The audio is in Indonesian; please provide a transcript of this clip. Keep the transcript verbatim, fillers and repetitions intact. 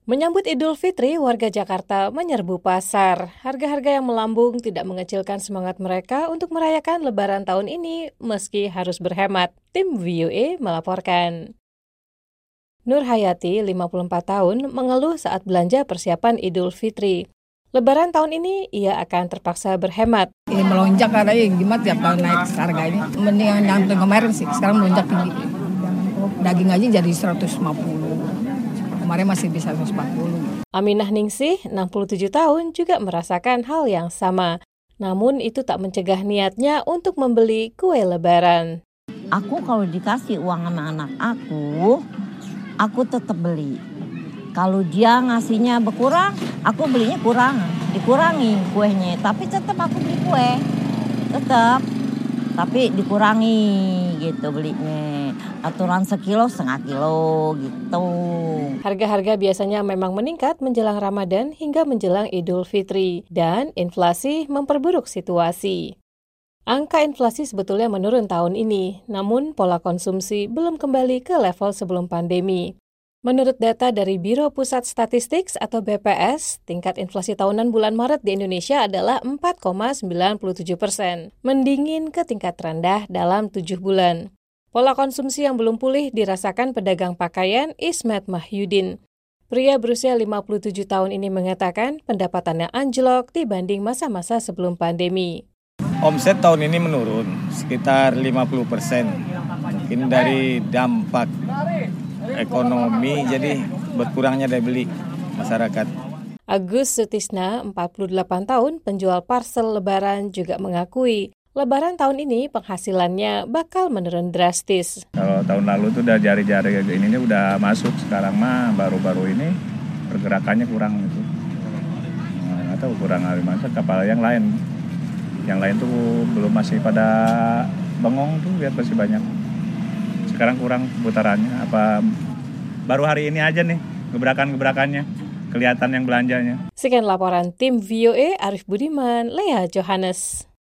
Menyambut Idul Fitri, warga Jakarta menyerbu pasar. Harga-harga yang melambung tidak mengecilkan semangat mereka untuk merayakan Lebaran tahun ini meski harus berhemat. Tim V O A melaporkan. Nur Hayati, lima puluh empat tahun, mengeluh saat belanja persiapan Idul Fitri. Lebaran tahun ini ia akan terpaksa berhemat. Ini melonjak karena gimana tiap tahun naik harga ini. Mendingan yang kemarin sih, sekarang melonjak tinggi. Daging aja jadi seratus lima puluh. Kemarin masih bisa seratus empat puluh. Aminah Ningsih, enam puluh tujuh tahun, juga merasakan hal yang sama. Namun itu tak mencegah niatnya untuk membeli kue Lebaran. Aku kalau dikasih uang sama anak aku, aku tetap beli. Kalau dia ngasihnya berkurang, aku belinya kurang. Dikurangi kuenya, tapi tetap aku beli kue. Tetap. Tapi dikurangi gitu belinya. Aturan sekilo, setengah kilo gitu. Harga-harga biasanya memang meningkat menjelang Ramadan hingga menjelang Idul Fitri. Dan inflasi memperburuk situasi. Angka inflasi sebetulnya menurun tahun ini, namun pola konsumsi belum kembali ke level sebelum pandemi. Menurut data dari Biro Pusat Statistik atau B P S, tingkat inflasi tahunan bulan Maret di Indonesia adalah empat koma sembilan tujuh persen, mendingin ke tingkat terendah dalam tujuh bulan. Pola konsumsi yang belum pulih dirasakan pedagang pakaian Ismet Mahyudin. Pria berusia lima puluh tujuh tahun ini mengatakan pendapatannya anjlok dibanding masa-masa sebelum pandemi. Omset tahun ini menurun sekitar lima puluh persen. Mungkin dari dampak ekonomi, jadi berkurangnya daya beli masyarakat. Agus Sutisna, empat puluh delapan tahun, penjual parsel Lebaran, juga mengakui Lebaran tahun ini penghasilannya bakal menurun drastis. Kalau tahun lalu tuh udah jari-jari ini udah masuk, sekarang mah baru-baru ini pergerakannya kurang gitu. Nggak tahu kurang hari masa kapal yang lain. Yang lain tuh belum masih pada bengong tuh, lihat masih banyak. Sekarang kurang putarannya, apa baru hari ini aja nih gebrakan-gebrakannya, kelihatan yang belanjanya. Sekian laporan tim V O A, Arif Budiman, Lea Johannes.